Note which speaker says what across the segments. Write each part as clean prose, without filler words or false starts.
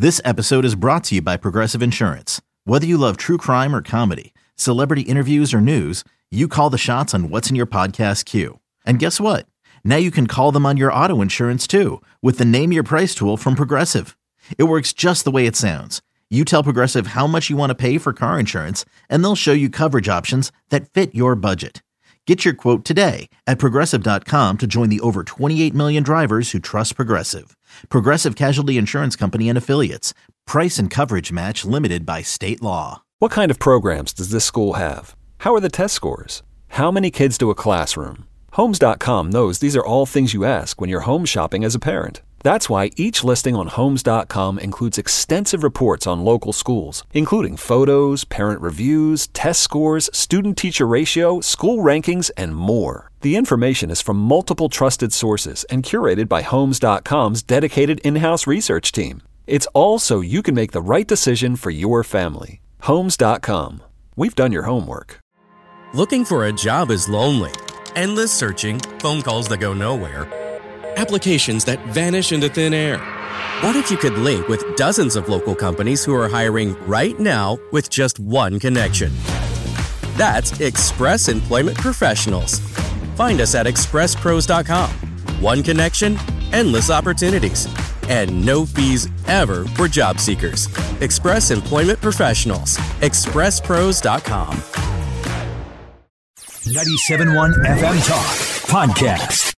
Speaker 1: This episode is brought to you by Progressive Insurance. Whether you love true crime or comedy, celebrity interviews or news, you call the shots on what's in your podcast queue. And guess what? Now you can call them on your auto insurance too with the Name Your Price tool from Progressive. It works just the way it sounds. You tell Progressive how much you want to pay for car insurance, and they'll show you coverage options that fit your budget. Get your quote today at Progressive.com to join the over 28 million drivers who trust Progressive. Progressive Casualty Insurance Company and Affiliates. Price and coverage match limited by state law.
Speaker 2: What kind of programs does this school have? How are the test scores? How many kids to a classroom? Homes.com knows these are all things you ask when you're home shopping as a parent. That's why each listing on Homes.com includes extensive reports on local schools, including photos, parent reviews, test scores, student-teacher ratio, school rankings, and more. The information is from multiple trusted sources and curated by Homes.com's dedicated in-house research team. It's all so you can make the right decision for your family. Homes.com. We've done your homework.
Speaker 3: Looking for a job is lonely. Endless searching, phone calls that go nowhere, applications that vanish into thin air. What if you could link with dozens of local companies who are hiring right now with just one connection? That's Express Employment Professionals. Find us at expresspros.com. One connection, endless opportunities, and no fees ever for job seekers. Express Employment Professionals. expresspros.com.
Speaker 4: 97.1 FM Talk Podcast.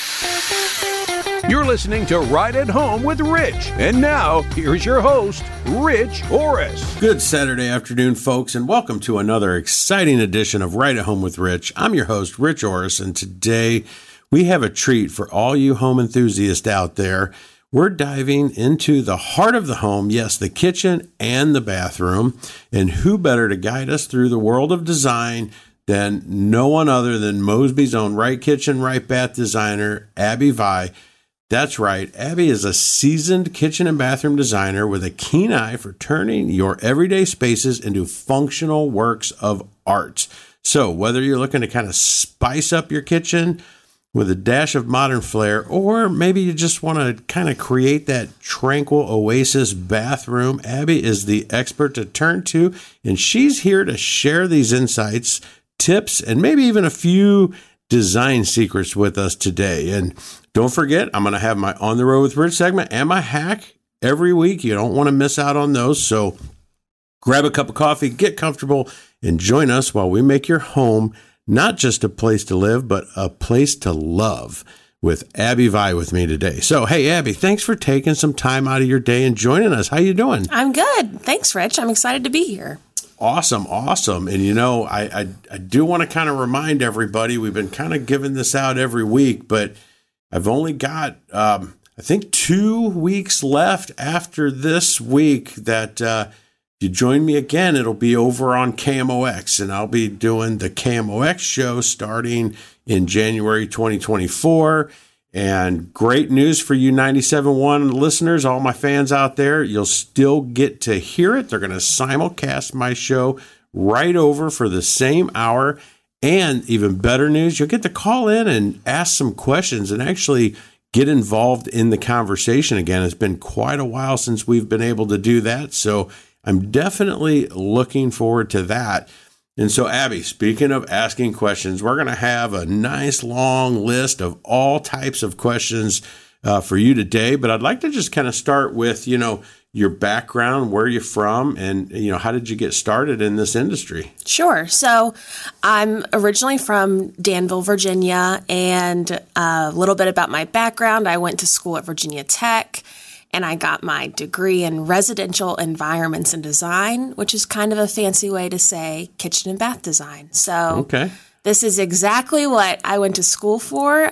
Speaker 5: You're listening to Right at Home with Rich. And now, here's your host, Rich Orris.
Speaker 6: Good Saturday afternoon, folks, and welcome to another exciting edition of Right at Home with Rich. I'm your host, Rich Orris, and today we have a treat for all you home enthusiasts out there. We're diving into the heart of the home, yes, the kitchen and the bathroom, and who better to guide us through the world of design than no one other than Mosby's own Right Kitchen, Right Bath designer, Abby Vai. That's right, Abby is a seasoned kitchen and bathroom designer with a keen eye for turning your everyday spaces into functional works of art. So whether you're looking to kind of spice up your kitchen with a dash of modern flair, or maybe you just want to kind of create that tranquil oasis bathroom, Abby is the expert to turn to, and she's here to share these insights, tips, and maybe even a few design secrets with us today. And don't forget, I'm going to have my On the Road with Rich segment and my hack every week. You don't want to miss out on those. So grab a cup of coffee, get comfortable, and join us while we make your home not just a place to live, but a place to love with Abby Vai with me today. So, hey, Abby, thanks for taking some time out of your day and joining us. How you doing?
Speaker 7: I'm good. Thanks, Rich. I'm excited to be here.
Speaker 6: Awesome. And you know, I do want to kind of remind everybody, we've been kind of giving this out every week, but I've only got, I think 2 weeks left after this week that if you join me again, it'll be over on KMOX, and I'll be doing the KMOX show starting in January 2024. And great news for you 97.1 listeners, all my fans out there, you'll still get to hear it. They're going to simulcast my show right over for the same hour. And even better news, you'll get to call in and ask some questions and actually get involved in the conversation again. It's been quite a while since we've been able to do that. So I'm definitely looking forward to that. And so, Abby, speaking of asking questions, we're going to have a nice long list of all types of questions for you today. But I'd like to just kind of start with, you know, your background, where you're from, and, you know, how did you get started in this industry?
Speaker 7: Sure. So I'm originally from Danville, Virginia, and a little bit about my background. I went to school at Virginia Tech, and I got my degree in residential environments and design, which is kind of a fancy way to say kitchen and bath design. So This is exactly what I went to school for.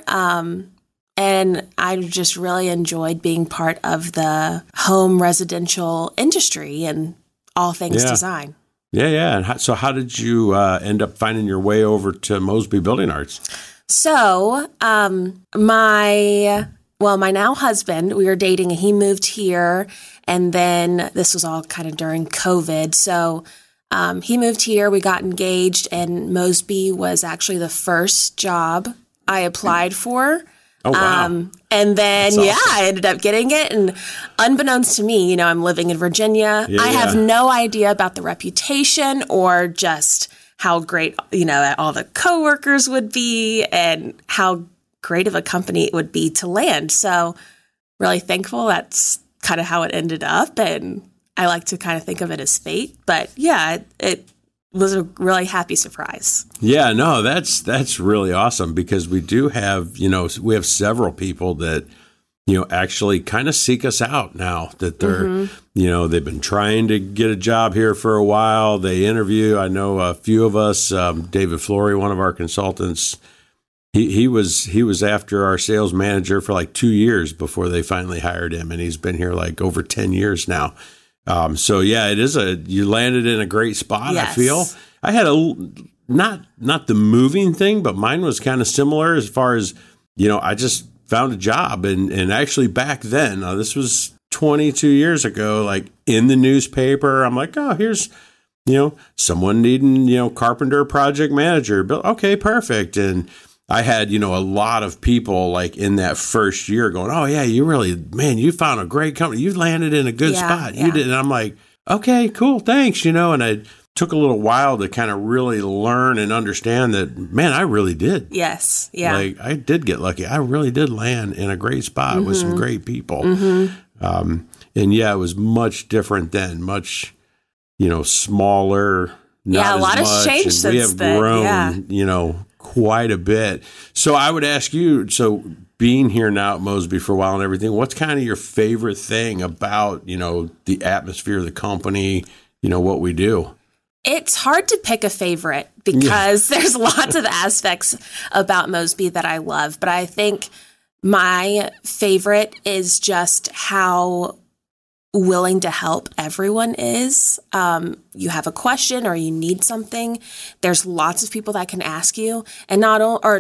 Speaker 7: And I just really enjoyed being part of the home residential industry and all things design.
Speaker 6: Yeah. And so how did you end up finding your way over to Mosby Building Arts?
Speaker 7: So my now husband, we were dating, and he moved here, and then this was all kind of during COVID. So he moved here, we got engaged, and Mosby was actually the first job I applied for.
Speaker 6: Oh, wow.
Speaker 7: And then,
Speaker 6: That's awesome.
Speaker 7: I ended up getting it. And unbeknownst to me, I'm living in Virginia.
Speaker 6: Yeah,
Speaker 7: I have no idea about the reputation or just how great, all the coworkers would be and how great of a company it would be to land. So really thankful. That's kind of how it ended up. And I like to kind of think of it as fate. But it was a really happy surprise.
Speaker 6: Yeah, no, that's really awesome because we do have, we have several people that, actually kind of seek us out now that they're, they've been trying to get a job here for a while. They interview. I know a few of us, David Flory, one of our consultants, he was after our sales manager for like 2 years before they finally hired him. And he's been here like over 10 years now. So yeah, it is you landed in a great spot.
Speaker 7: Yes.
Speaker 6: I feel I had not the moving thing, but mine was kind of similar as far as, I just found a job and actually back then, this was 22 years ago, like in the newspaper, I'm like, oh, here's, someone needing, carpenter project manager. Okay, perfect. And I had, a lot of people like in that first year going, oh yeah, you found a great company. You landed in a good spot.
Speaker 7: Yeah.
Speaker 6: You did. And I'm like, okay, cool. Thanks. And I took a little while to kind of really learn and understand that, man, I really did.
Speaker 7: Yes. Yeah.
Speaker 6: Like I did get lucky. I really did land in a great spot with some great people. And yeah, it was much different then, much, smaller. Not
Speaker 7: a lot
Speaker 6: as
Speaker 7: has
Speaker 6: much,
Speaker 7: changed
Speaker 6: and
Speaker 7: since
Speaker 6: we have
Speaker 7: then.
Speaker 6: grown, quite a bit. So I would ask you, so being here now at Mosby for a while and everything, what's kind of your favorite thing about, the atmosphere of the company, what we do?
Speaker 7: It's hard to pick a favorite because there's lots of aspects about Mosby that I love. But I think my favorite is just how willing to help everyone is. You have a question or you need something, there's lots of people that can ask you and not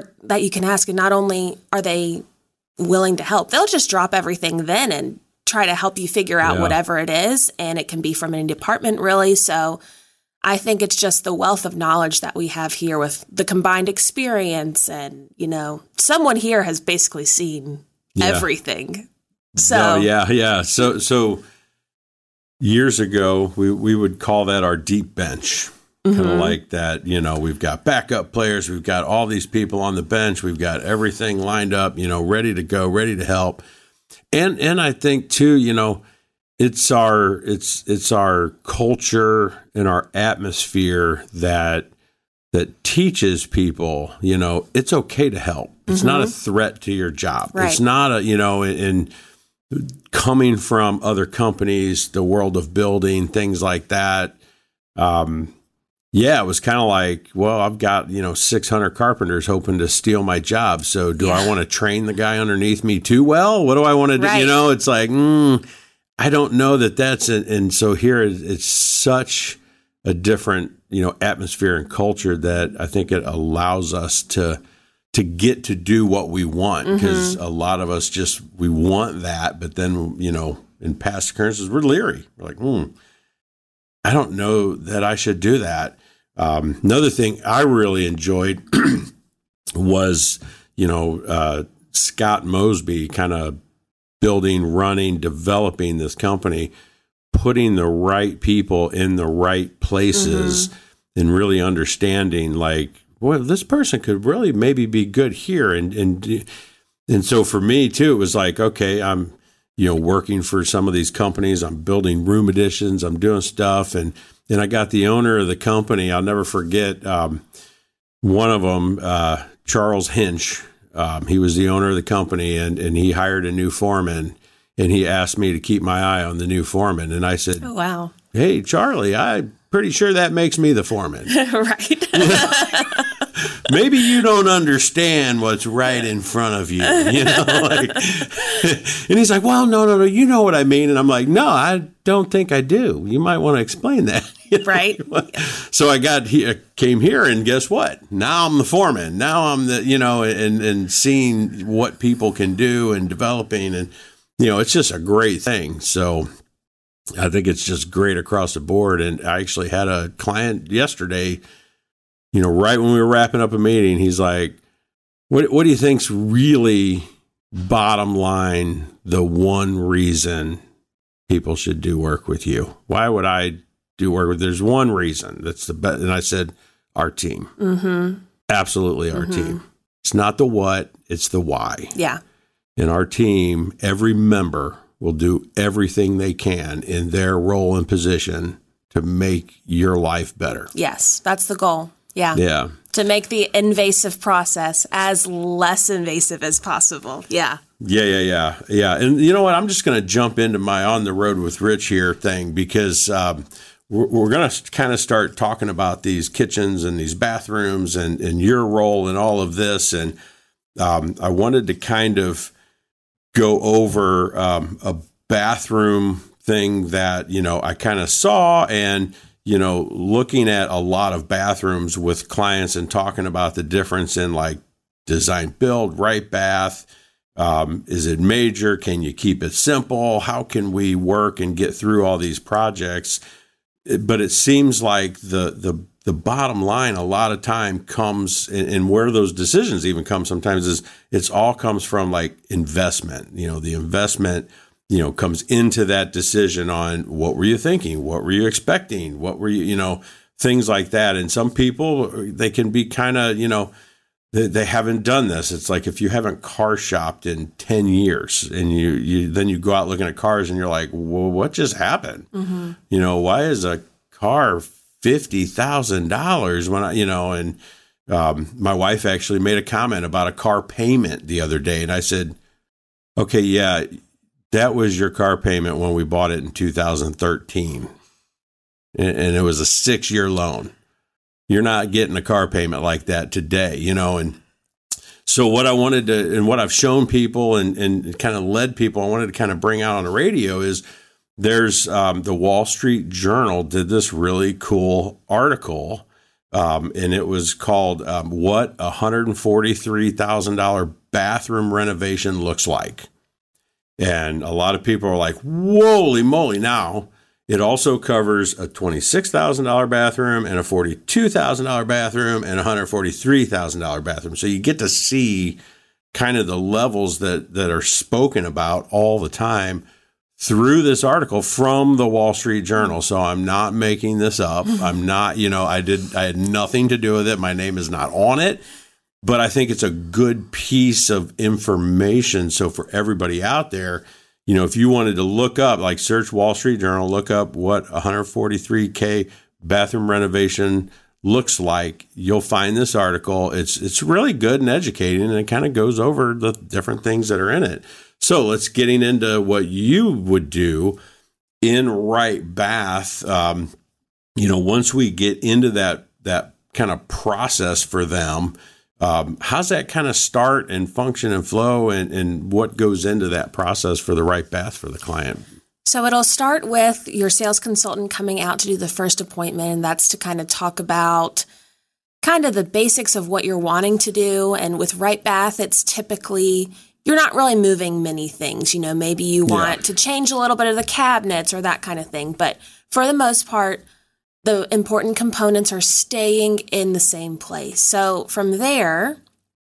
Speaker 7: only are they willing to help, they'll just drop everything then and try to help you figure out whatever it is. And it can be from any department really. So I think it's just the wealth of knowledge that we have here with the combined experience and, someone here has basically seen everything. So
Speaker 6: So years ago, we would call that our deep bench, kind of like that. We've got backup players, we've got all these people on the bench, we've got everything lined up, ready to go, ready to help. And I think too, it's our culture and our atmosphere that teaches people, it's okay to help. It's not a threat to your job.
Speaker 7: Right.
Speaker 6: It's not in coming from other companies, the world of building, things like that. It was kind of like, well, I've got, 600 carpenters hoping to steal my job. So do I want to train the guy underneath me too well? What do I want to do?
Speaker 7: Right.
Speaker 6: It's like, I don't know that's it. And so here it's such a different, atmosphere and culture that I think it allows us to get to do what we want, because a lot of us we want that. But then, in past occurrences, we're leery. We're like, I don't know that I should do that. Another thing I really enjoyed was, Scott Mosby kind of building, running, developing this company, putting the right people in the right places and really understanding like, well, this person could really maybe be good here. And so for me too, it was like, okay, I'm, working for some of these companies, I'm building room additions, I'm doing stuff. And I got the owner of the company. I'll never forget, one of them, Charles Hinch, he was the owner of the company and he hired a new foreman and he asked me to keep my eye on the new foreman. And I said,
Speaker 7: oh, wow.
Speaker 6: Hey, Charlie, I'm pretty sure that makes me the foreman.
Speaker 7: Right.
Speaker 6: Maybe you don't understand what's right in front of you, and he's like, well, no, you know what I mean. And I'm like, no, I don't think I do. You might want to explain that.
Speaker 7: Right.
Speaker 6: So I came here and guess what? Now I'm the foreman. Now I'm the, and seeing what people can do and developing and, it's just a great thing. So I think it's just great across the board. And I actually had a client yesterday, right when we were wrapping up a meeting, he's like, what do you think's really bottom line, the one reason people should do work with you? Why would I do work with? There's one reason. That's the best. And I said, our team. Mm-hmm. Absolutely our team. It's not the what, it's the why.
Speaker 7: Yeah.
Speaker 6: And our team, every member will do everything they can in their role and position to make your life better.
Speaker 7: Yes, that's the goal. Yeah.
Speaker 6: Yeah.
Speaker 7: To make the invasive process as less invasive as possible. Yeah.
Speaker 6: Yeah. And you know what? I'm just going to jump into my On the Road with Rich here thing, because we're going to kind of start talking about these kitchens and these bathrooms and your role in all of this. And I wanted to kind of go over a bathroom thing that, I kind of saw, and, looking at a lot of bathrooms with clients and talking about the difference in like design build, right bath. Is it major? Can you keep it simple? How can we work and get through all these projects? But it seems like the bottom line a lot of time comes, and where those decisions even come sometimes, is it's all comes from like investment. The investment, comes into that decision on what were you thinking? What were you expecting? What were you, things like that. And some people, they can be kind of, they haven't done this. It's like if you haven't car shopped in 10 years and then you go out looking at cars and you're like, well, what just happened? Mm-hmm. Why is a car $50,000 when and my wife actually made a comment about a car payment the other day. And I said, okay, yeah, that was your car payment when we bought it in 2013. And it was a 6-year loan. You're not getting a car payment like that today, and so what I wanted to, and what I've shown people and kind of led people, I wanted to kind of bring out on the radio is there's the Wall Street Journal did this really cool article, and it was called What a $143,000 Bathroom Renovation Looks Like. And a lot of people are like, holy moly. Now, it also covers a $26,000 bathroom and a $42,000 bathroom and a $143,000 bathroom. So you get to see kind of the levels that are spoken about all the time through this article from the Wall Street Journal. So I'm not making this up. I'm not, I had nothing to do with it. My name is not on it. But I think it's a good piece of information. So for everybody out there, if you wanted to look up, like search Wall Street Journal, look up what $143K bathroom renovation looks like, you'll find this article. It's really good and educating, and it kind of goes over the different things that are in it. So let's getting into what you would do in Right Bath. Once we get into that kind of process for them, how's that kind of start and function and flow, and what goes into that process for the Right Bath for the client?
Speaker 7: So it'll start with your sales consultant coming out to do the first appointment, and that's to kind of talk about kind of the basics of what you're wanting to do. And with Right Bath, it's typically, you're not really moving many things. Maybe you want to change a little bit of the cabinets or that kind of thing. But for the most part, the important components are staying in the same place. So from there,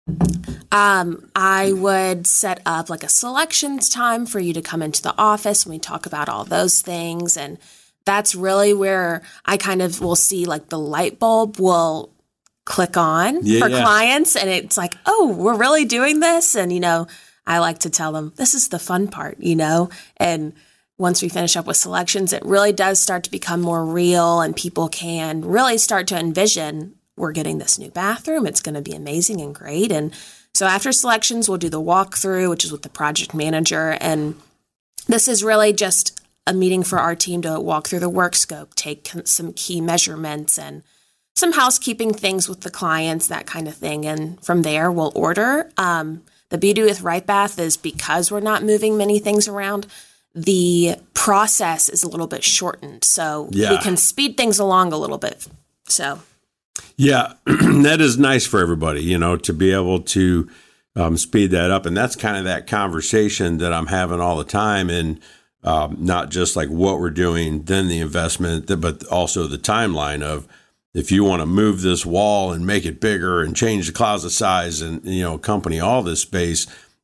Speaker 7: I would set up like a selections time for you to come into the office, and we talk about all those things. And that's really where I kind of will see like the light bulb will click on for clients. And it's like, oh, we're really doing this. And, I like to tell them this is the fun part, and once we finish up with selections, it really does start to become more real, and people can really start to envision, we're getting this new bathroom. It's going to be amazing and great. And so after selections, we'll do the walkthrough, which is with the project manager. And this is really just a meeting for our team to walk through the work scope, take some key measurements and some housekeeping things with the clients, that kind of thing. And from there, we'll order. The beauty with Right Bath is because we're not moving many things around, the process is a little bit shortened. So we can speed things along a little bit. So.
Speaker 6: Yeah, that is nice for everybody, to be able to speed that up. And that's kind of that conversation that I'm having all the time. And not just like what we're doing, then the investment, but also the timeline of if you want to move this wall and make it bigger and change the closet size and, accompany all this space,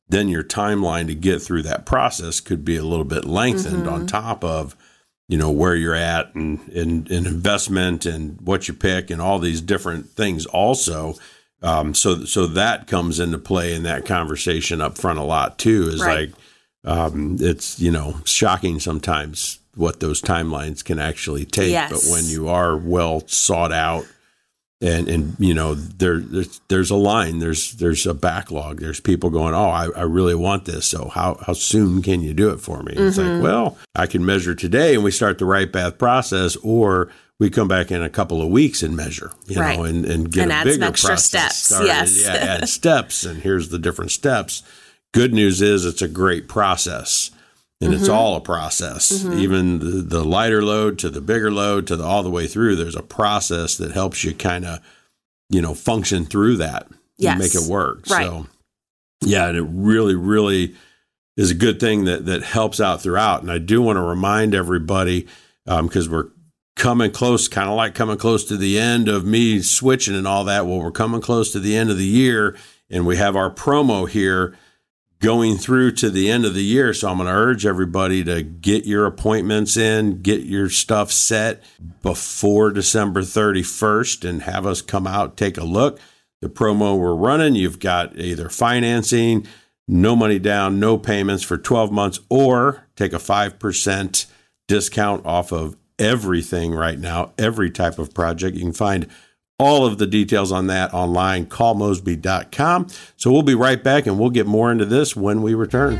Speaker 6: then your timeline to get through that process could be a little bit lengthened on top of, where you're at and investment and what you pick and all these different things also. So that comes into play in that conversation up front a lot too, is
Speaker 7: right.
Speaker 6: It's, shocking sometimes what those timelines can actually take.
Speaker 7: Yes.
Speaker 6: But when you are well sought out and there's a line, there's a backlog, there's people going, oh, I really want this. So how soon can you do it for me? It's like, well, I can measure today and we start the Right Path process, or we come back in a couple of weeks and measure,
Speaker 7: right.
Speaker 6: and get
Speaker 7: and
Speaker 6: a
Speaker 7: add
Speaker 6: bigger
Speaker 7: some extra
Speaker 6: process
Speaker 7: steps.
Speaker 6: started.
Speaker 7: Yes.
Speaker 6: Yeah, add steps, and here's the different steps. Good news is it's a great process, and it's all a process. Even the lighter load to the bigger load to all the way through, there's a process that helps you kind of, function through that and make it work.
Speaker 7: Right.
Speaker 6: So, yeah, and it really, really is a good thing that helps out throughout. And I do want to remind everybody, because we're coming close to the end of me switching and all that. Well, we're coming close to the end of the year, and we have our promo here going through to the end of the year. So I'm going to urge everybody to get your appointments in, get your stuff set before December 31st and have us come out, take a look. The promo we're running, you've got either financing, no money down, no payments for 12 months, or take a 5% discount off of everything right now, every type of project. You can find all of the details on that online, callmosby.com. So we'll be right back, and we'll get more into this when we return.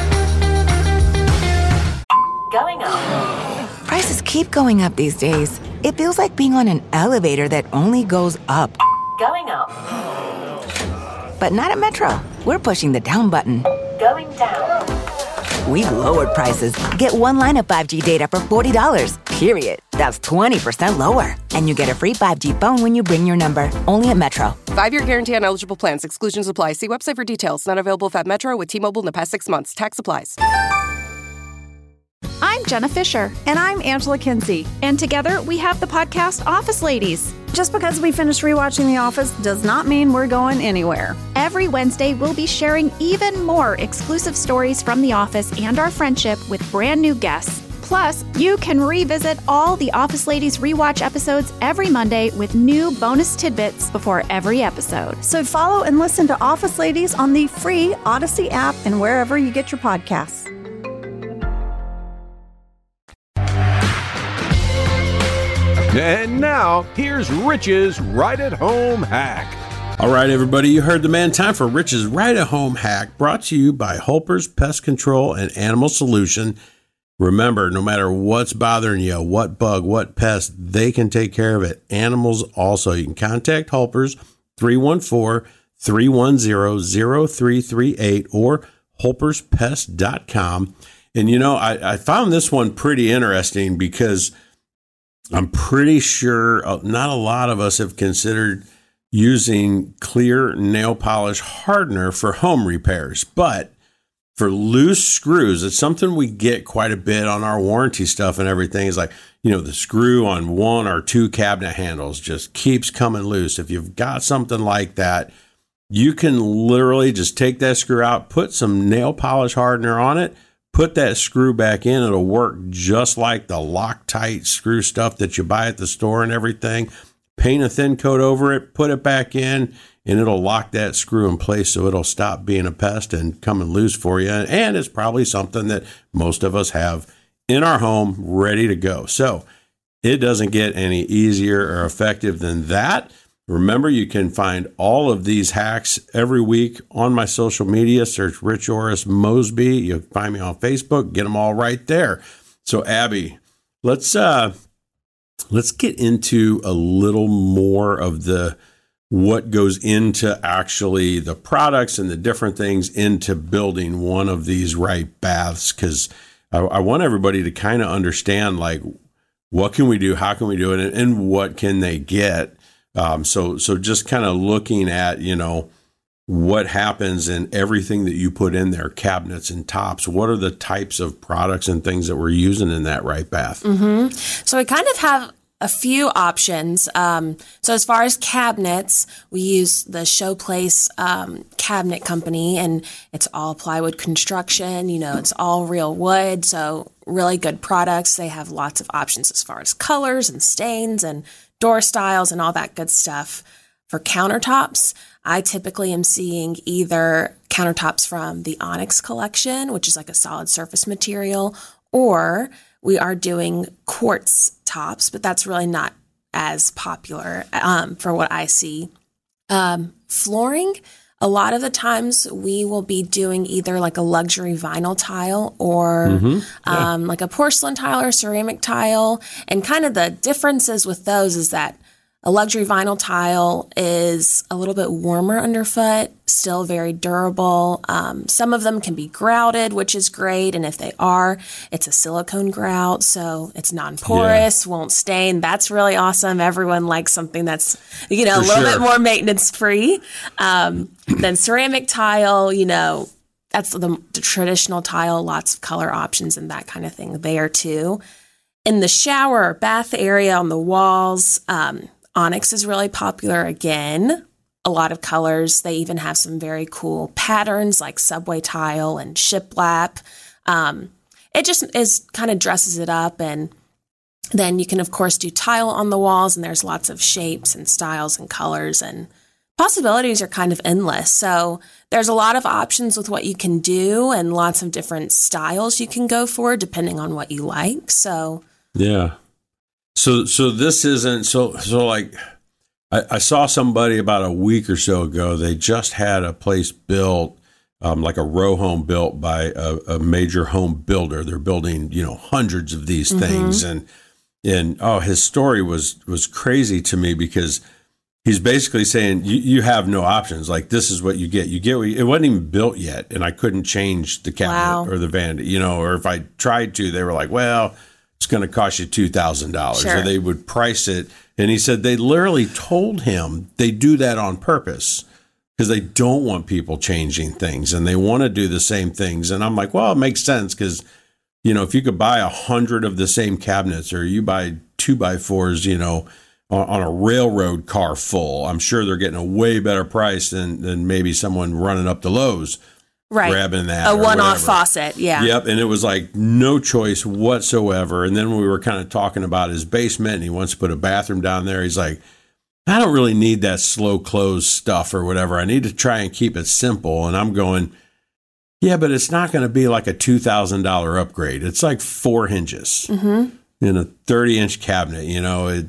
Speaker 8: Going up. Prices keep going up these days. It feels like being on an elevator that only goes up. Going up. But not at Metro. We're pushing the down button. Going down. We've lowered prices. Get one line of 5G data for $40, period. That's 20% lower. And you get a free 5G phone when you bring your number. Only at Metro.
Speaker 9: 5-year guarantee on eligible plans. Exclusions apply. See website for details. Not available at Metro with T-Mobile in the past 6 months. Tax applies.
Speaker 10: I'm Jenna Fisher.
Speaker 11: And I'm Angela Kinsey.
Speaker 10: And together we have the podcast Office Ladies.
Speaker 11: Just because we finished rewatching The Office does not mean we're going anywhere.
Speaker 10: Every Wednesday, we'll be sharing even more exclusive stories from The Office and our friendship with brand new guests. Plus, you can revisit all the Office Ladies rewatch episodes every Monday with new bonus tidbits before every episode.
Speaker 11: So follow and listen to Office Ladies on the free Odyssey app and wherever you get your podcasts.
Speaker 5: And now, here's Rich's Right-at-Home Hack.
Speaker 6: All right, everybody, you heard the man. Time for Rich's Right-at-Home Hack, brought to you by Holper's Pest Control and Animal Solution. Remember, no matter what's bothering you, what bug, what pest, they can take care of it. Animals also. You can contact Holper's 314-310-0338 or holperspest.com. And, I found this one pretty interesting because I'm pretty sure not a lot of us have considered using clear nail polish hardener for home repairs, but for loose screws, it's something we get quite a bit on our warranty stuff and everything. Is like, the screw on one or two cabinet handles just keeps coming loose. If you've got something like that, you can literally just take that screw out, put some nail polish hardener on it, put that screw back in. It'll work just like the Loctite screw stuff that you buy at the store and everything. Paint a thin coat over it, put it back in, and it'll lock that screw in place so it'll stop being a pest and coming loose for you. And it's probably something that most of us have in our home ready to go. So it doesn't get any easier or effective than that. Remember, you can find all of these hacks every week on my social media. Search Rich Orris Mosby. You'll find me on Facebook. Get them all right there. So, Abby, let's get into a little more of what goes into actually the products and the different things into building one of these right baths, because I want everybody to kind of understand, like, what can we do, how can we do it, and what can they get. So just kind of looking at, what happens in everything that you put in there, cabinets and tops. What are the types of products and things that we're using in that right bath?
Speaker 7: Mm-hmm. So I kind of have a few options. So as far as cabinets, we use the Showplace cabinet company, and it's all plywood construction. It's all real wood, so really good products. They have lots of options as far as colors and stains and door styles and all that good stuff. For countertops, I typically am seeing either countertops from the Onyx collection, which is like a solid surface material, or we are doing quartz tops, but that's really not as popular for what I see. Flooring, a lot of the times we will be doing either like a luxury vinyl tile or like a porcelain tile or ceramic tile. And kind of the differences with those is that a luxury vinyl tile is a little bit warmer underfoot, still very durable. Some of them can be grouted, which is great. And if they are, it's a silicone grout, so it's non-porous, won't stain. That's really awesome. Everyone likes something that's, a little bit more maintenance-free. Then ceramic tile, that's the traditional tile, lots of color options and that kind of thing there too. In the shower or bath area on the walls, Onyx is really popular again. A lot of colors. They even have some very cool patterns like subway tile and shiplap. It just kind of dresses it up. And then you can, of course, do tile on the walls, and there's lots of shapes and styles and colors, and possibilities are kind of endless. So there's a lot of options with what you can do and lots of different styles you can go for depending on what you like. So
Speaker 6: yeah. So this isn't so like I saw somebody about a week or so ago. They just had a place built, like a row home built by a major home builder. They're building, hundreds of these things, and his story was crazy to me because he's basically saying you have no options. Like, this is what you get. It wasn't even built yet, and I couldn't change the cabinet or the vanity, or if I tried to, they were like, well, it's going to cost you $2,000. Or they would price it. And he said they literally told him they do that on purpose because they don't want people changing things and they want to do the same things. And I'm like, well, it makes sense because, if you could buy 100 of the same cabinets, or you buy 2x4s, on a railroad car full, I'm sure they're getting a way better price than maybe someone running up to Lowe's. Right. Grabbing that.
Speaker 7: A one-off faucet, yeah.
Speaker 6: Yep, and it was like no choice whatsoever. And then we were kind of talking about his basement, and he wants to put a bathroom down there. He's like, I don't really need that slow close stuff or whatever. I need to try and keep it simple. And I'm going, yeah, but it's not going to be like a $2,000 upgrade. It's like 4 hinges in a 30-inch cabinet.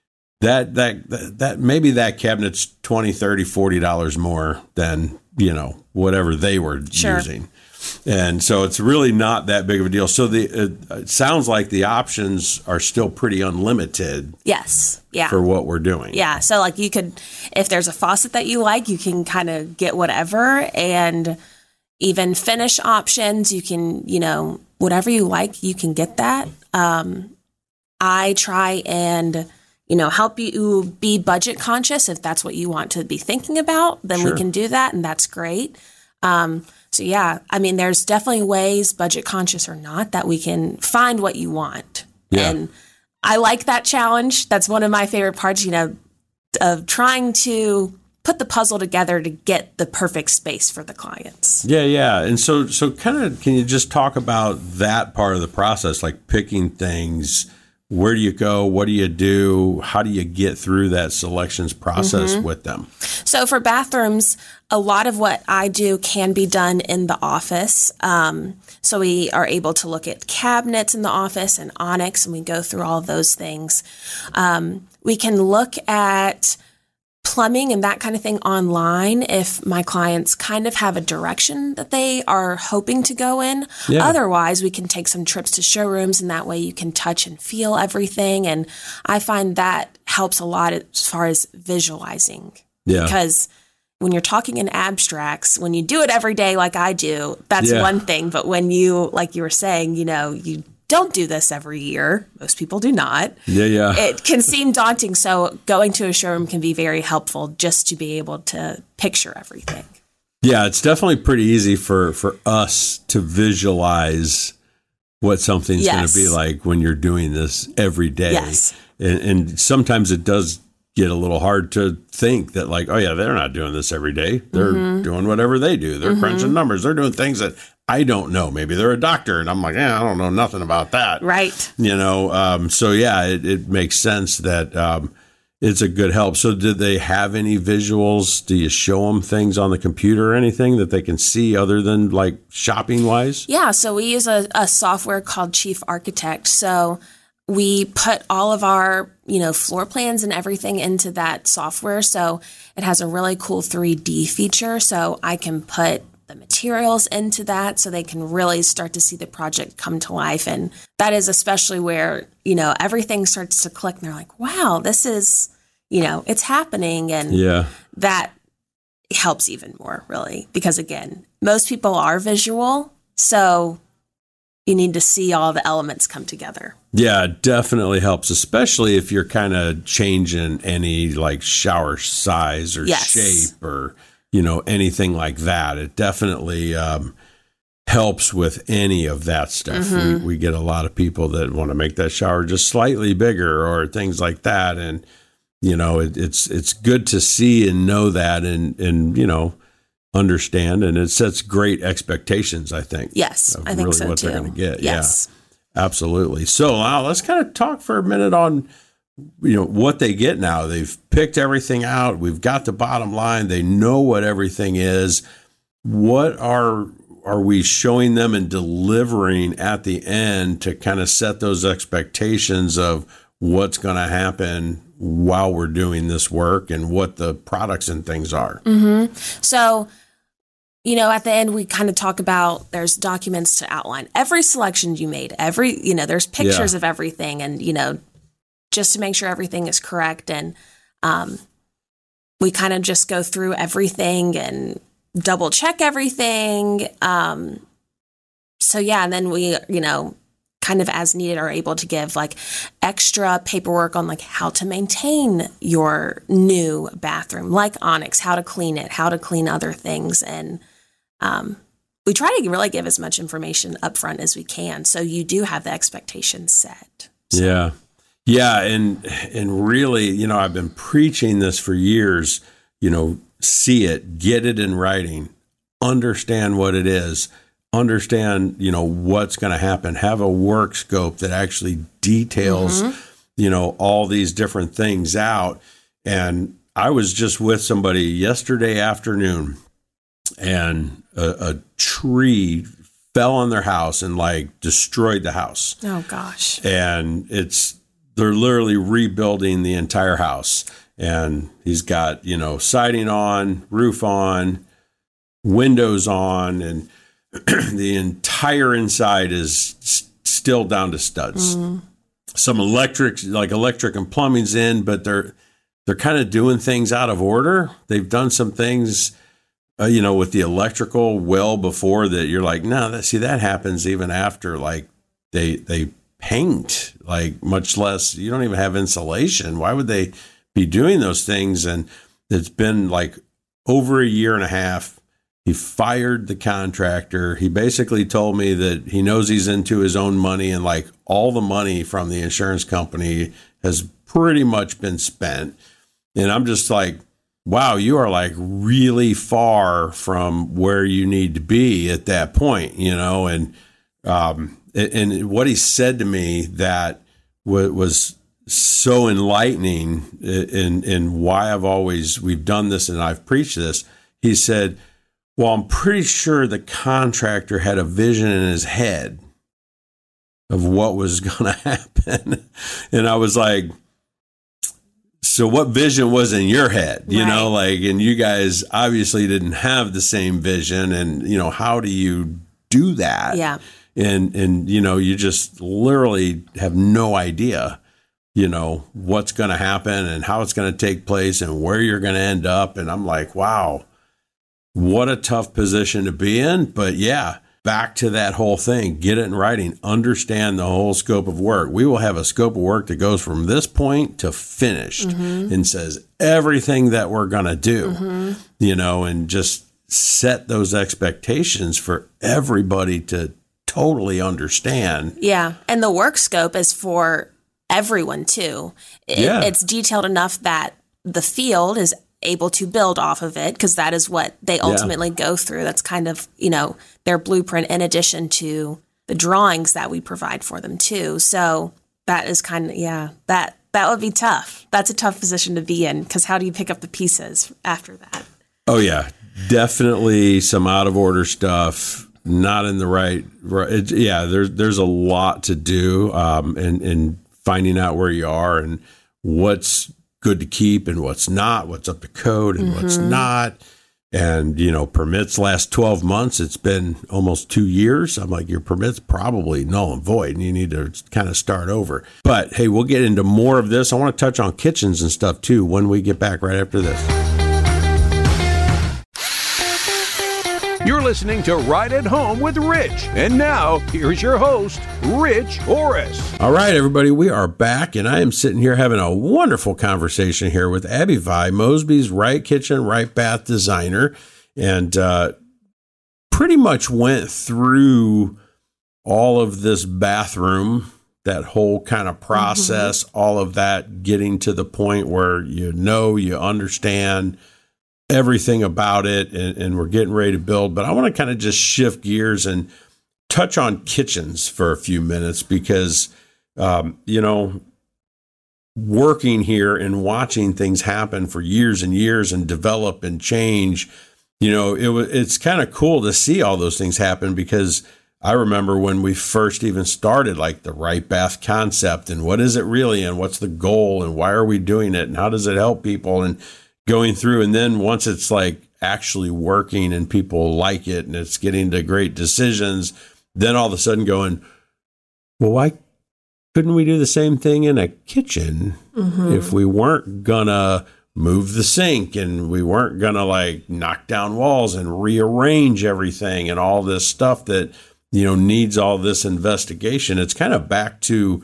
Speaker 6: That maybe that cabinet's $20, $30, $40 more than whatever they were using. And so it's really not that big of a deal. So it sounds like the options are still pretty unlimited.
Speaker 7: Yes. Yeah.
Speaker 6: For what we're doing.
Speaker 7: Yeah. So like you could, if there's a faucet that you like, you can kind of get whatever, and even finish options, you can, whatever you like, you can get that. I try and help you be budget conscious. If that's what you want to be thinking about, then we can do that, and that's great. So yeah, I mean, there's definitely ways, budget conscious or not, that we can find what you want. Yeah. And I like that challenge. That's one of my favorite parts, of trying to put the puzzle together to get the perfect space for the clients.
Speaker 6: Yeah. And so kind of, can you just talk about that part of the process, like picking things? Where do you go? What do you do? How do you get through that selections process with them?
Speaker 7: So for bathrooms, a lot of what I do can be done in the office. So we are able to look at cabinets in the office and Onyx, and we go through all of those things. We can look at plumbing and that kind of thing online if my clients kind of have a direction that they are hoping to go in. Yeah. Otherwise, we can take some trips to showrooms, and that way you can touch and feel everything. And I find that helps a lot as far as visualizing. Yeah. Because when you're talking in abstracts, when you do it every day like I do, that's one thing. But when you, like you were saying, you don't do this every year. Most people do not. Yeah. It can seem daunting. So going to a showroom can be very helpful just to be able to picture everything.
Speaker 6: Yeah, it's definitely pretty easy for us to visualize what something's going to be like when you're doing this every day.
Speaker 7: Yes.
Speaker 6: And sometimes it does get a little hard to think that like, oh yeah, they're not doing this every day. They're doing whatever they do. They're crunching numbers. They're doing things that I don't know. Maybe they're a doctor and I'm like, I don't know nothing about that.
Speaker 7: Right.
Speaker 6: So yeah, it makes sense that it's a good help. So did they have any visuals? Do you show them things on the computer or anything that they can see other than like shopping wise?
Speaker 7: Yeah. So we use a software called Chief Architect. So we put all of our, floor plans and everything into that software. So it has a really cool 3D feature. So I can put the materials into that so they can really start to see the project come to life. And that is especially where, everything starts to click and they're like, wow, this is, it's happening. And that helps even more, really, because again, most people are visual. So you need to see all the elements come together.
Speaker 6: Yeah, it definitely helps, especially if you're kind of changing any like shower size or shape or, anything like that. It definitely helps with any of that stuff. We get a lot of people that want to make that shower just slightly bigger or things like that. And, it's good to see and know that and understand, and it sets great expectations, I think.
Speaker 7: Yes, I think so
Speaker 6: what
Speaker 7: too.
Speaker 6: They're going to get.
Speaker 7: Yes.
Speaker 6: Yeah, absolutely. So let's kind of talk for a minute on, what they get now. They've picked everything out. We've got the bottom line. They know what everything is. What are we showing them and delivering at the end to kind of set those expectations of what's going to happen while we're doing this work and what the products and things are?
Speaker 7: So, at the end, we kind of talk about there's documents to outline every selection you made, there's pictures of everything and, just to make sure everything is correct. And we kind of just go through everything and double check everything. And then we, kind of as needed are able to give like extra paperwork on like how to maintain your new bathroom, like Onyx, how to clean it, how to clean other things. And we try to really give as much information up front as we can. So you do have the expectations set. So.
Speaker 6: Yeah. Yeah. And really, I've been preaching this for years, see it, get it in writing, understand what it is, understand, what's going to happen, have a work scope that actually details, all these different things out. And I was just with somebody yesterday afternoon and a tree fell on their house and like destroyed the house.
Speaker 7: Oh gosh.
Speaker 6: And they're literally rebuilding the entire house. And he's got, siding on, roof on, windows on, and the entire inside is still down to studs. Some electric and plumbing's in, but they're kind of doing things out of order. They've done some things, with the electrical well before that you're like, no, that happens even after like they paint, like much less, you don't even have insulation. Why would they be doing those things? And it's been like over a year and a half. He fired the contractor. He basically told me that he knows he's into his own money and like all the money from the insurance company has pretty much been spent. And I'm just like, wow, you are like really far from where you need to be at that point, and what he said to me that was so enlightening in why we've done this and I've preached this. He said, well, I'm pretty sure the contractor had a vision in his head of what was going to happen. And I was like, so what vision was in your head? And you guys obviously didn't have the same vision. And, how do you do that?
Speaker 7: Yeah.
Speaker 6: And you just literally have no idea, what's going to happen and how it's going to take place and where you're going to end up. And I'm like, wow. What a tough position to be in. But yeah, back to that whole thing, get it in writing, understand the whole scope of work. We will have a scope of work that goes from this point to finished and says everything that we're going to do, and just set those expectations for everybody to totally understand.
Speaker 7: Yeah. And the work scope is for everyone too.
Speaker 6: Yeah.
Speaker 7: It's detailed enough that the field is able to build off of it, because that is what they ultimately go through. That's kind of, their blueprint in addition to the drawings that we provide for them too. So that is kind of, that would be tough. That's a tough position to be in, because how do you pick up the pieces after that?
Speaker 6: Oh yeah, definitely some out of order stuff, not in the right. There's a lot to do, and finding out where you are and what's good to keep and what's not, what's up to code and what's not. And, permits last 12 months. It's been almost 2 years. I'm like, your permit's probably null and void, and you need to kind of start over. But hey, we'll get into more of this. I want to touch on kitchens and stuff too when we get back right after this.
Speaker 5: You're listening to Right at Home with Rich. And now, here's your host, Rich Orris.
Speaker 6: All right, everybody, we are back, and I am sitting here having a wonderful conversation here with Abby Vi, Mosby's Right Kitchen, Right Bath designer, and pretty much went through all of this bathroom, that whole kind of process, all of that, getting to the point where you understand everything about it, and we're getting ready to build. But I want to kind of just shift gears and touch on kitchens for a few minutes, because, working here and watching things happen for years and years and develop and change, it's kind of cool to see all those things happen, because I remember when we first even started, like the Right Bath concept, and what is it really, and what's the goal, and why are we doing it, and how does it help people, and going through. And then once it's like actually working and people like it and it's getting to great decisions, then all of a sudden going, well, why couldn't we do the same thing in a kitchen if we weren't gonna move the sink and we weren't gonna like knock down walls and rearrange everything and all this stuff that, needs all this investigation? It's kind of back to,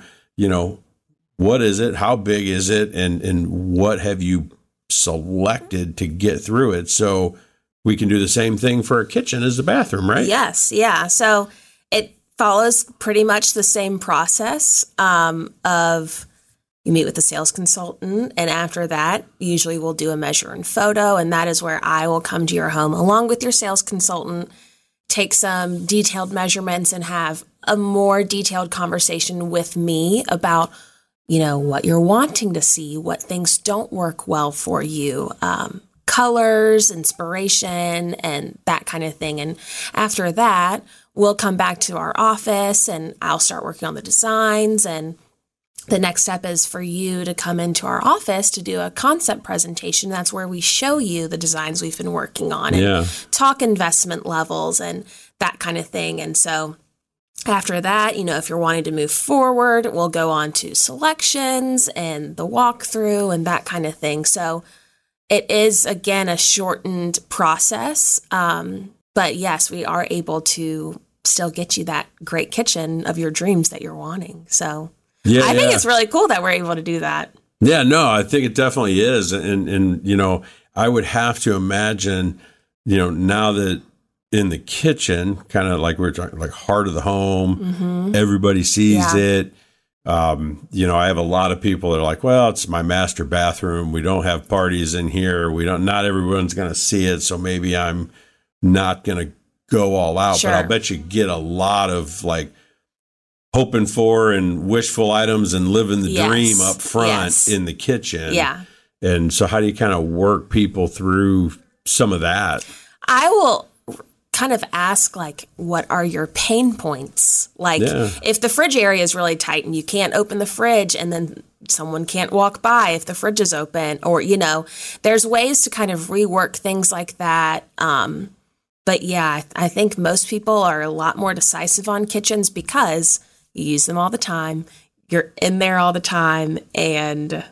Speaker 6: what is it? How big is it? And what have you selected to get through it, so we can do the same thing for a kitchen as the bathroom, right?
Speaker 7: Yes. Yeah. So it follows pretty much the same process of you meet with the sales consultant, and after that, usually we'll do a measure and photo, and that is where I will come to your home along with your sales consultant, take some detailed measurements, and have a more detailed conversation with me about what you're wanting to see, what things don't work well for you, colors, inspiration, and that kind of thing. And after that, we'll come back to our office and I'll start working on the designs. And the next step is for you to come into our office to do a concept presentation. That's where we show you the designs we've been working on and talk investment levels and that kind of thing. And so after that, if you're wanting to move forward, we'll go on to selections and the walkthrough and that kind of thing. So it is, again, a shortened process. But yes, we are able to still get you that great kitchen of your dreams that you're wanting. So I think it's really cool that we're able to do that.
Speaker 6: Yeah, no, I think it definitely is. And I would have to imagine, now that in the kitchen, kind of like we're talking, like heart of the home, everybody sees it. I have a lot of people that are like, well, it's my master bathroom. We don't have parties in here. Not everyone's going to see it. So maybe I'm not going to go all out, but I'll bet you get a lot of like hoping for and wishful items and living the dream up front in the kitchen.
Speaker 7: Yeah.
Speaker 6: And so how do you kind of work people through some of that?
Speaker 7: I will kind of ask, like, what are your pain points? Like, if the fridge area is really tight and you can't open the fridge and then someone can't walk by if the fridge is open, or, there's ways to kind of rework things like that. But yeah, I think most people are a lot more decisive on kitchens because you use them all the time. You're in there all the time. And,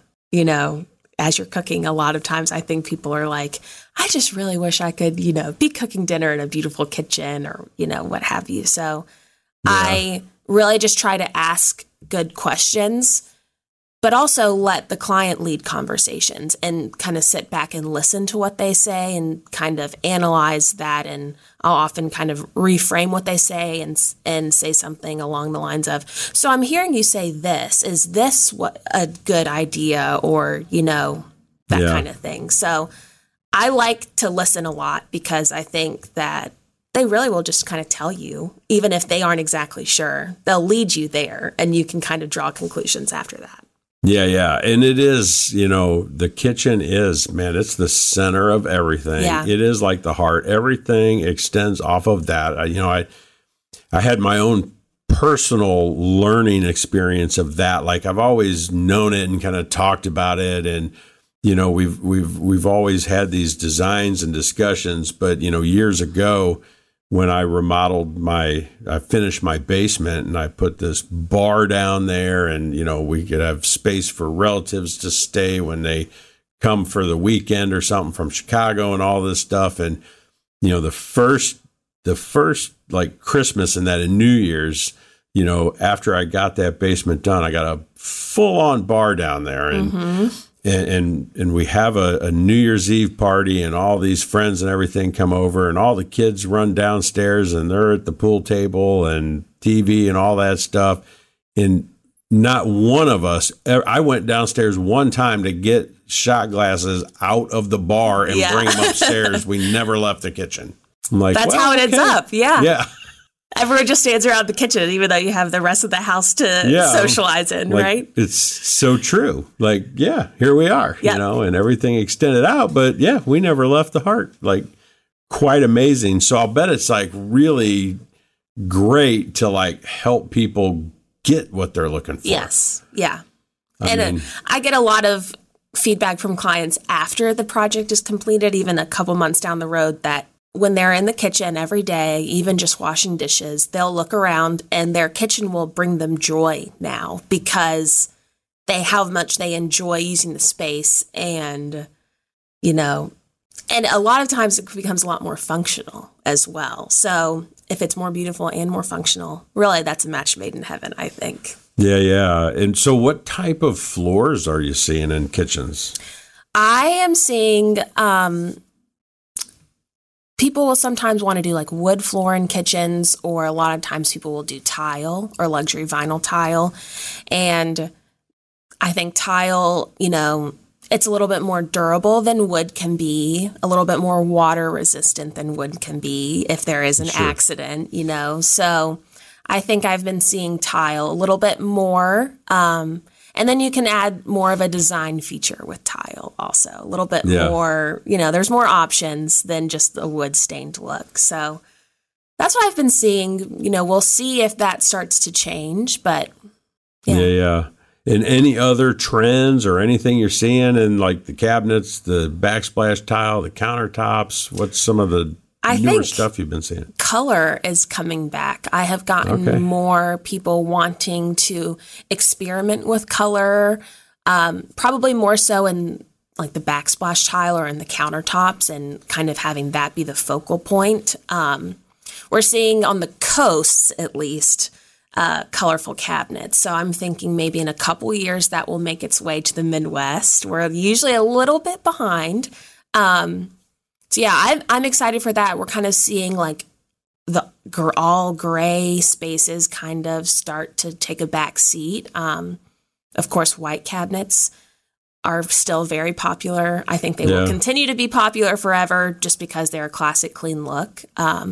Speaker 7: as you're cooking, a lot of times I think people are like, I just really wish I could, be cooking dinner in a beautiful kitchen or, what have you. So I really just try to ask good questions but also let the client lead conversations and kind of sit back and listen to what they say and kind of analyze that. And I'll often kind of reframe what they say and say something along the lines of, so I'm hearing you say this. Is this what a good idea? Or, that kind of thing. So I like to listen a lot because I think that they really will just kind of tell you, even if they aren't exactly sure. They'll lead you there and you can kind of draw conclusions after that.
Speaker 6: Yeah. And it is, the kitchen is, man, it's the center of everything.
Speaker 7: Yeah.
Speaker 6: It is like the heart. Everything extends off of that. I had my own personal learning experience of that. Like I've always known it and kind of talked about it. And, we've always had these designs and discussions, but, years ago, when I I finished my basement and I put this bar down there and, we could have space for relatives to stay when they come for the weekend or something from Chicago and all this stuff. And, the first like Christmas and that and New Year's, after I got that basement done, I got a full on bar down there and, And we have a New Year's Eve party and all these friends and everything come over and all the kids run downstairs and they're at the pool table and TV and all that stuff. And not one of us, I went downstairs one time to get shot glasses out of the bar and bring them upstairs. We never left the kitchen. I'm like,
Speaker 7: that's how it ends up. Yeah.
Speaker 6: Yeah.
Speaker 7: Everyone just stands around the kitchen, even though you have the rest of the house to socialize in, right?
Speaker 6: It's so true. Like, here we are, and everything extended out. But we never left the heart. Like, quite amazing. So I'll bet it's like really great to like help people get what they're looking for.
Speaker 7: Yes. Yeah. I get a lot of feedback from clients after the project is completed, even a couple months down the road, that when they're in the kitchen every day, even just washing dishes, they'll look around and their kitchen will bring them joy now because how much they enjoy using the space. And, and a lot of times it becomes a lot more functional as well. So if it's more beautiful and more functional, really that's a match made in heaven, I think.
Speaker 6: Yeah. And so what type of floors are you seeing in kitchens?
Speaker 7: I am seeing, people will sometimes want to do like wood floor in kitchens, or a lot of times people will do tile or luxury vinyl tile. And I think tile, it's a little bit more durable than wood can be, a little bit more water resistant than wood can be if there is an accident, So I think I've been seeing tile a little bit more. And then you can add more of a design feature with tile also, a little bit more, there's more options than just the wood stained look. So that's what I've been seeing. We'll see if that starts to change, but
Speaker 6: yeah. And any other trends or anything you're seeing in like the cabinets, the backsplash tile, the countertops? What's some of the newer stuff you've been seeing?
Speaker 7: Color is coming back. I have gotten more people wanting to experiment with color, probably more so in like the backsplash tile or in the countertops, and kind of having that be the focal point. We're seeing on the coasts, at least, colorful cabinets. So I'm thinking maybe in a couple years that will make its way to the Midwest. We're usually a little bit behind. So I'm excited for that. We're kind of seeing like the all gray spaces kind of start to take a back seat. Of course, white cabinets are still very popular. I think they will continue to be popular forever just because they're a classic, clean look.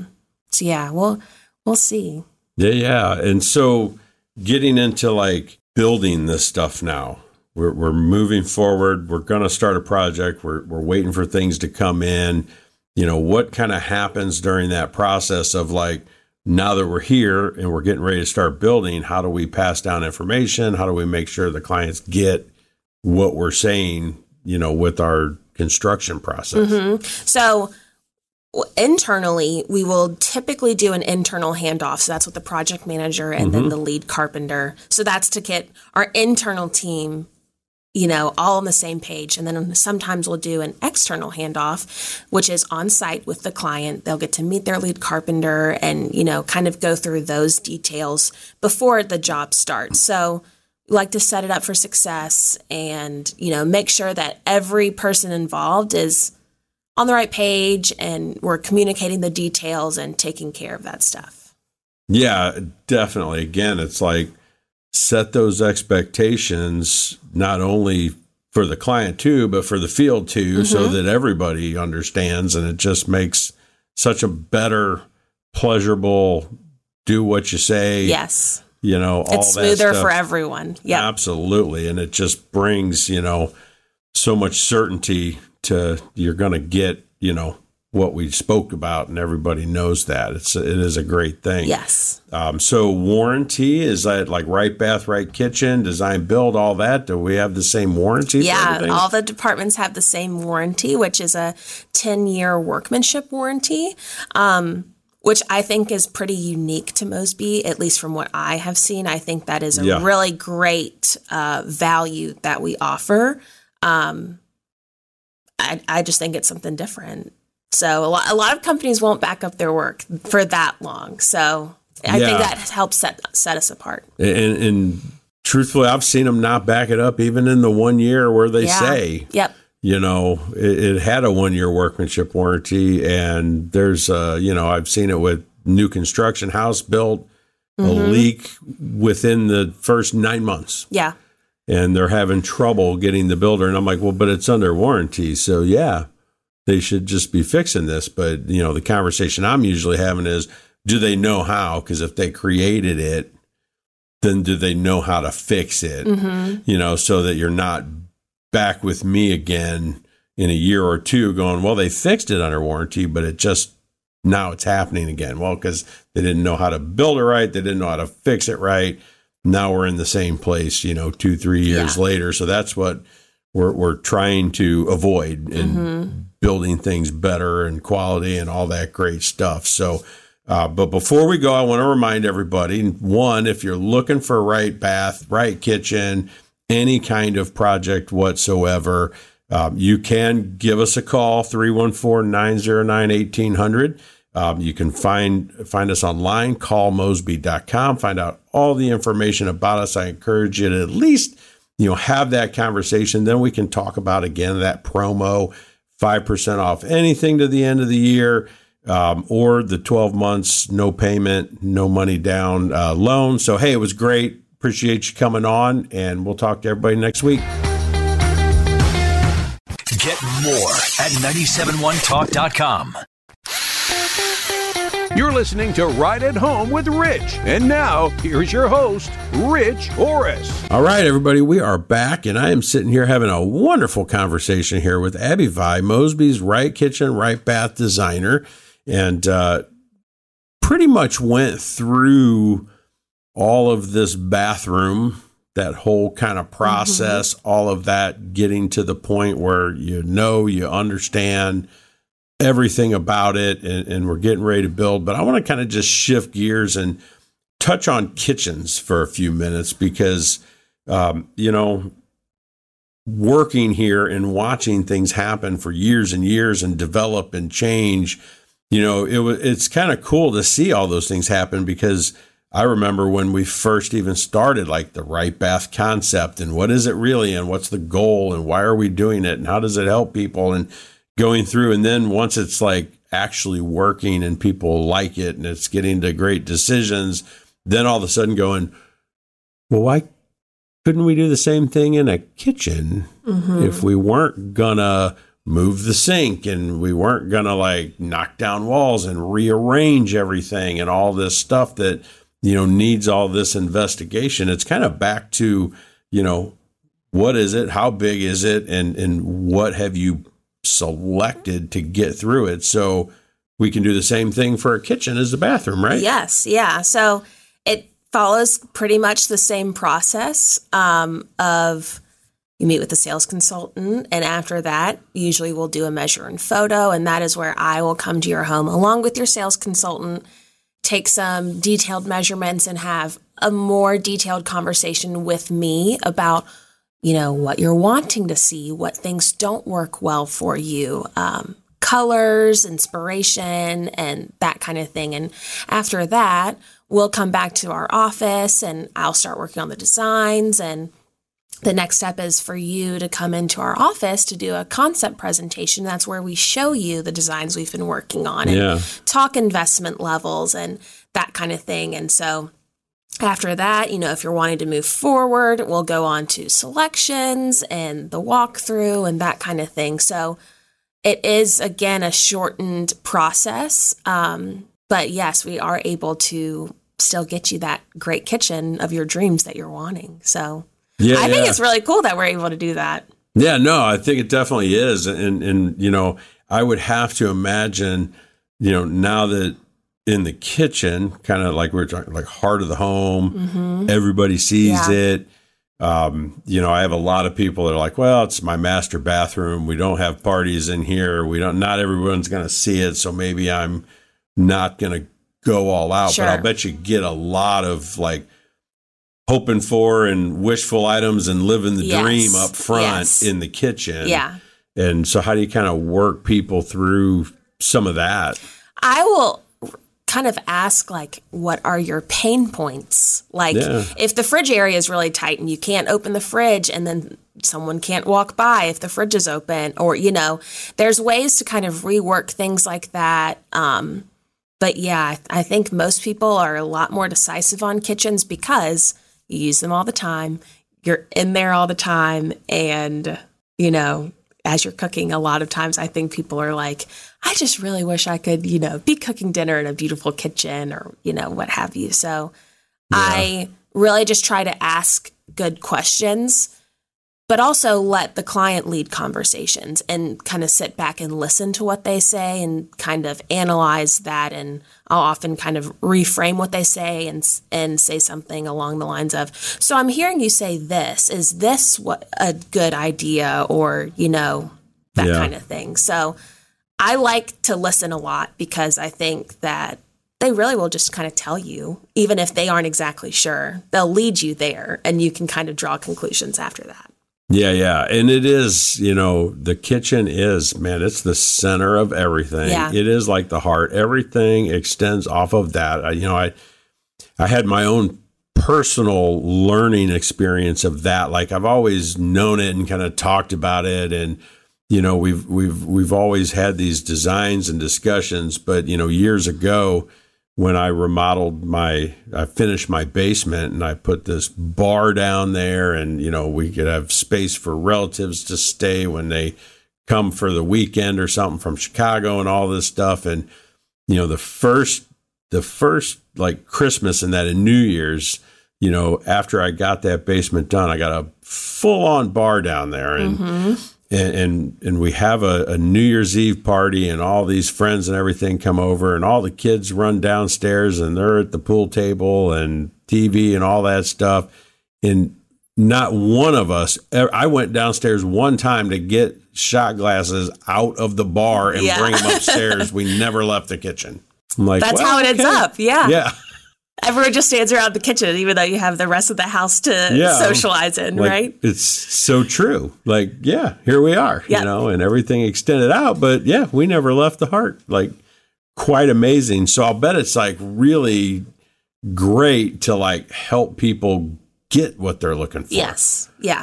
Speaker 7: We'll see.
Speaker 6: Yeah. And so getting into like building this stuff now, we're moving forward. We're going to start a project. We're waiting for things to come in. What kind of happens during that process of like, now that we're here and we're getting ready to start building, how do we pass down information? How do we make sure the clients get what we're saying, with our construction process?
Speaker 7: Mm-hmm. So internally, we will typically do an internal handoff. So that's with the project manager and then the lead carpenter. So that's to get our internal team, all on the same page. And then sometimes we'll do an external handoff, which is on site with the client. They'll get to meet their lead carpenter and, kind of go through those details before the job starts. So, like to set it up for success and, make sure that every person involved is on the right page and we're communicating the details and taking care of that stuff.
Speaker 6: Yeah, definitely. Again, it's like set those expectations not only for the client too, but for the field too, so that everybody understands, and it just makes such a better, pleasurable, do what you say.
Speaker 7: Yes.
Speaker 6: All
Speaker 7: it's
Speaker 6: that
Speaker 7: smoother
Speaker 6: stuff.
Speaker 7: For everyone. Yeah,
Speaker 6: absolutely. And it just brings, so much certainty to you're going to get, what we spoke about, and everybody knows that. It is a great thing.
Speaker 7: Yes.
Speaker 6: So warranty, is that like right bath, right kitchen, design, build, all that? Do we have the same warranty?
Speaker 7: Yeah, all the departments have the same warranty, which is a 10-year workmanship warranty, which I think is pretty unique to Mosby, at least from what I have seen. I think that is a really great value that we offer. I just think it's something different. So a lot of companies won't back up their work for that long. So I think that helps set us apart.
Speaker 6: And truthfully, I've seen them not back it up even in the 1 year where they say,
Speaker 7: yep,
Speaker 6: it had a 1 year workmanship warranty. And there's, I've seen it with new construction, house built, a leak within the first 9 months.
Speaker 7: Yeah.
Speaker 6: And they're having trouble getting the builder. And I'm like, well, but it's under warranty. So they should just be fixing this. But, the conversation I'm usually having is, do they know how? Because if they created it, then do they know how to fix it? So that you're not back with me again in a year or two going, well, they fixed it under warranty, but now it's happening again. Well, because they didn't know how to build it right. They didn't know how to fix it right. Now we're in the same place, 2-3 years later. So that's what we're trying to avoid in building things better and quality and all that great stuff. So, but before we go, I want to remind everybody, one, if you're looking for a right bath, right kitchen, any kind of project whatsoever, you can give us a call, 314-909-1800. You can find us online, callmosby.com, find out all the information about us. I encourage you to at least, have that conversation. Then we can talk about, again, that promo, 5% off anything to the end of the year, or the 12 months, no payment, no money down loan. So, hey, it was great. Appreciate you coming on, and we'll talk to everybody next week.
Speaker 4: Get more at 971talk.com.
Speaker 5: You're listening to Right at Home with Rich. And now, here's your host, Rich Orris.
Speaker 6: All right, everybody, we are back, and I am sitting here having a wonderful conversation here with Abby Vi, Mosby's right kitchen, right bath designer, and pretty much went through all of this bathroom, that whole kind of process, all of that, getting to the point where you understand everything about it, and we're getting ready to build. But I want to kind of just shift gears and touch on kitchens for a few minutes because, working here and watching things happen for years and years and develop and change, it's kind of cool to see all those things happen, because I remember when we first even started, like the right bath concept, and what is it really, and what's the goal, and why are we doing it, and how does it help people, and going through. And then once it's like actually working and people like it and it's getting to great decisions, then all of a sudden going, well, why couldn't we do the same thing in a kitchen if we weren't gonna move the sink and we weren't gonna like knock down walls and rearrange everything and all this stuff that, needs all this investigation? It's kind of back to, what is it? How big is it? And what have you selected to get through it? So we can do the same thing for a kitchen as the bathroom, right?
Speaker 7: Yes. Yeah. So it follows pretty much the same process of you meet with the sales consultant, and after that, usually we'll do a measure and photo, and that is where I will come to your home along with your sales consultant, take some detailed measurements, and have a more detailed conversation with me about what you're wanting to see, what things don't work well for you, colors, inspiration, and that kind of thing. And after that, we'll come back to our office and I'll start working on the designs. And the next step is for you to come into our office to do a concept presentation. That's where we show you the designs we've been working on and talk investment levels and that kind of thing. And so after that, if you're wanting to move forward, we'll go on to selections and the walkthrough and that kind of thing. So it is, again, a shortened process. But yes, we are able to still get you that great kitchen of your dreams that you're wanting. So I think it's really cool that we're able to do that.
Speaker 6: Yeah, no, I think it definitely is. And I would have to imagine, now that in the kitchen, kind of like we're talking, like heart of the home, everybody sees it. I have a lot of people that are like, well, it's my master bathroom. We don't have parties in here. Not everyone's going to see it. So maybe I'm not going to go all out, but I'll bet you get a lot of like hoping for and wishful items and living the dream up front in the kitchen. Yeah. And so how do you kind of work people through some of that?
Speaker 7: I will kind of ask, like, what are your pain points? Like, if the fridge area is really tight and you can't open the fridge and then someone can't walk by if the fridge is open, or, there's ways to kind of rework things like that. But yeah, I think most people are a lot more decisive on kitchens because you use them all the time. You're in there all the time. And, as you're cooking, a lot of times I think people are like, I just really wish I could, be cooking dinner in a beautiful kitchen or, what have you. So I really just try to ask good questions, but also let the client lead conversations and kind of sit back and listen to what they say and kind of analyze that. And I'll often kind of reframe what they say and say something along the lines of, so I'm hearing you say this. Is this what a good idea? Or, that kind of thing. So I like to listen a lot because I think that they really will just kind of tell you, even if they aren't exactly sure, they'll lead you there and you can kind of draw conclusions after that.
Speaker 6: Yeah. And it is, the kitchen is, man, it's the center of everything. Yeah. It is like the heart. Everything extends off of that. I had my own personal learning experience of that. Like I've always known it and kind of talked about it. And, we've always had these designs and discussions, but, years ago, when I I finished my basement and I put this bar down there and, we could have space for relatives to stay when they come for the weekend or something from Chicago and all this stuff. And, the first like Christmas and that and New Year's, after I got that basement done, I got a full on bar down there and we have a New Year's Eve party and all these friends and everything come over and all the kids run downstairs and they're at the pool table and TV and all that stuff. And not one of us, I went downstairs one time to get shot glasses out of the bar and bring them upstairs. We never left the kitchen. I'm like,
Speaker 7: that's how it ends up. Yeah.
Speaker 6: Yeah.
Speaker 7: Everyone just stands around the kitchen, even though you have the rest of the house to socialize in, right?
Speaker 6: It's so true. Like, here we are, and everything extended out. But we never left the heart. Like, quite amazing. So I'll bet it's like really great to like help people get what they're looking for.
Speaker 7: Yes. Yeah.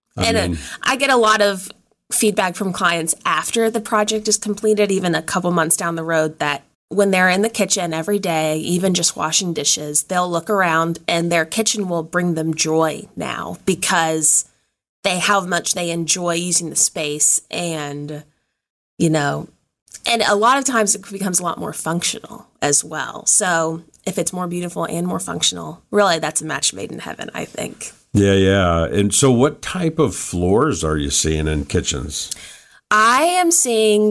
Speaker 7: I get a lot of feedback from clients after the project is completed, even a couple months down the road, that when they're in the kitchen every day, even just washing dishes, they'll look around and their kitchen will bring them joy now because how much they enjoy using the space. And, and a lot of times it becomes a lot more functional as well. So if it's more beautiful and more functional, really that's a match made in heaven, I think.
Speaker 6: Yeah. And so what type of floors are you seeing in kitchens?
Speaker 7: I am seeing,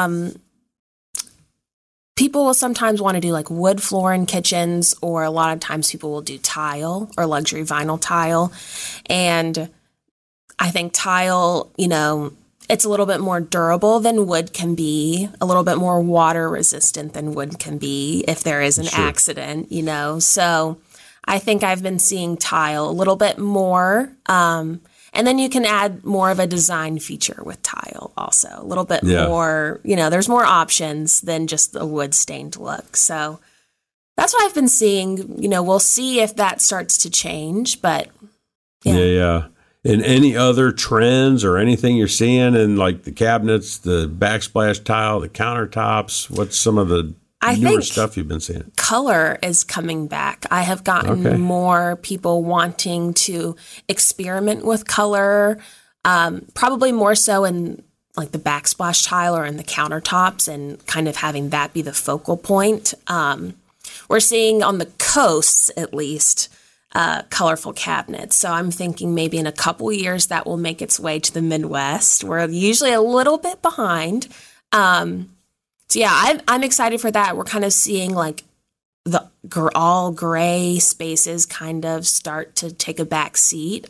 Speaker 7: people will sometimes want to do like wood floor in kitchens, or a lot of times people will do tile or luxury vinyl tile. And I think tile, it's a little bit more durable than wood can be, a little bit more water resistant than wood can be if there is an accident, So I think I've been seeing tile a little bit more. And And then you can add more of a design feature with tile also. A little bit more, there's more options than just the wood stained look. So that's what I've been seeing. We'll see if that starts to change, but
Speaker 6: yeah. And any other trends or anything you're seeing in like the cabinets, the backsplash tile, the countertops? What's some of the newer stuff you've been seeing?
Speaker 7: Color is coming back. I have gotten more people wanting to experiment with color, probably more so in like the backsplash tile or in the countertops, and kind of having that be the focal point. We're seeing on the coasts, at least, colorful cabinets. So I'm thinking maybe in a couple years that will make its way to the Midwest. We're usually a little bit behind. So yeah, I'm excited for that. We're kind of seeing like the all gray spaces kind of start to take a back seat.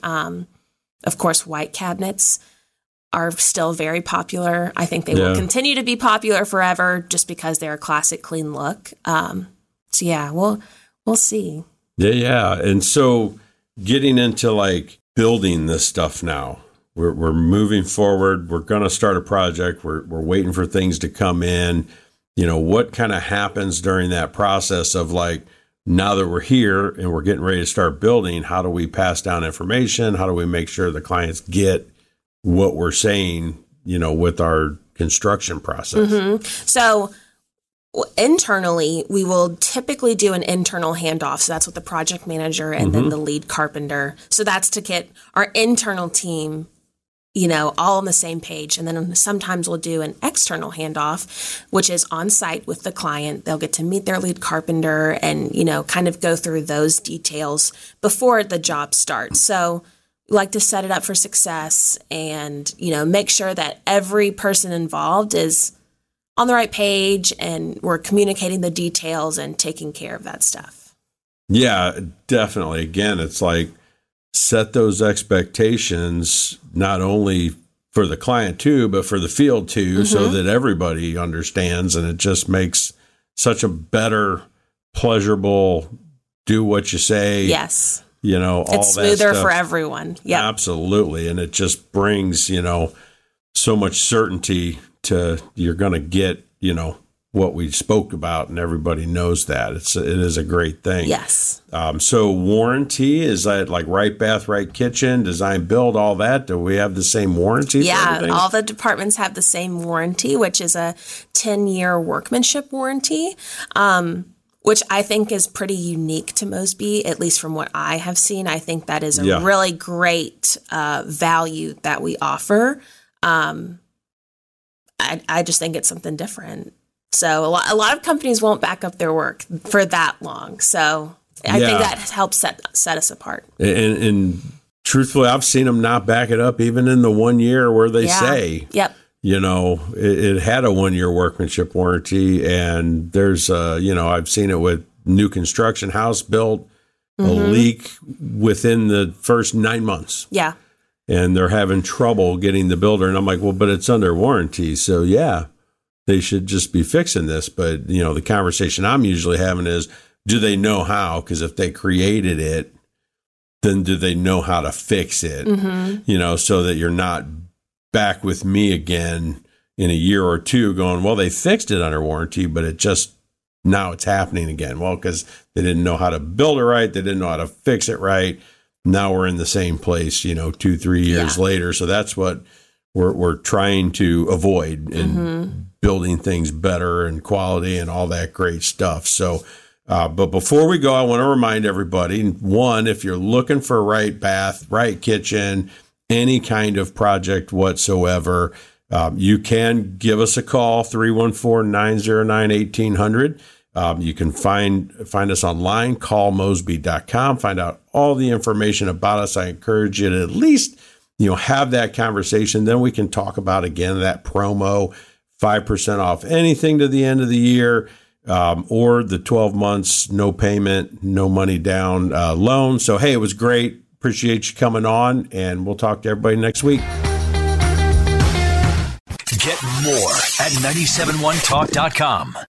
Speaker 7: Of course, white cabinets are still very popular. I think they will continue to be popular forever just because they're a classic clean look. So yeah, we'll see.
Speaker 6: Yeah. And so getting into like building this stuff now, we're moving forward. We're going to start a project. We're waiting for things to come in. What kind of happens during that process of like, now that we're here and we're getting ready to start building, how do we pass down information? How do we make sure the clients get what we're saying, with our construction process?
Speaker 7: Mm-hmm. So internally, we will typically do an internal handoff. So that's with the project manager and then the lead carpenter. So that's to get our internal team, all on the same page. And then sometimes we'll do an external handoff, which is on site with the client. They'll get to meet their lead carpenter and, kind of go through those details before the job starts. So we like to set it up for success and, make sure that every person involved is on the right page and we're communicating the details and taking care of that stuff.
Speaker 6: Yeah, definitely. Again, it's like set those expectations, not only for the client too, but for the field too, so that everybody understands, and it just makes such a better, pleasurable, do what you say.
Speaker 7: Yes.
Speaker 6: All
Speaker 7: it's
Speaker 6: that
Speaker 7: smoother
Speaker 6: stuff.
Speaker 7: For everyone. Yeah,
Speaker 6: absolutely. And it just brings, so much certainty to you're going to get, what we spoke about, and everybody knows that. It is a great thing.
Speaker 7: Yes.
Speaker 6: So warranty, is that like right bath, right kitchen, design, build, all that? Do we have the same warranty?
Speaker 7: Yeah, all the departments have the same warranty, which is a 10-year workmanship warranty, which I think is pretty unique to Mosby, at least from what I have seen. I think that is a really great value that we offer. I just think it's something different. So a lot of companies won't back up their work for that long. So I think that helps set us apart.
Speaker 6: And truthfully, I've seen them not back it up even in the 1 year where they say, it had a 1 year workmanship warranty. And there's, I've seen it with new construction, house built, a leak within the first 9 months.
Speaker 7: Yeah.
Speaker 6: And they're having trouble getting the builder. And I'm like, well, but it's under warranty. So they should just be fixing this. But, the conversation I'm usually having is, do they know how? Because if they created it, then do they know how to fix it? So that you're not back with me again in a year or two going, well, they fixed it under warranty, but now it's happening again. Well, because they didn't know how to build it right. They didn't know how to fix it right. Now we're in the same place, 2-3 years later. So that's what we're trying to avoid in building things better and quality and all that great stuff. So, but before we go, I want to remind everybody, one, if you're looking for right bath, right kitchen, any kind of project whatsoever, you can give us a call, 314-909-1800. You can find us online, callmosby.com, find out all the information about us. I encourage you to at least, have that conversation. Then we can talk about, again, that promo, 5% off anything to the end of the year, or the 12 months, no payment, no money down loan. So, hey, it was great. Appreciate you coming on, and we'll talk to everybody next week.
Speaker 4: Get more at 971talk.com.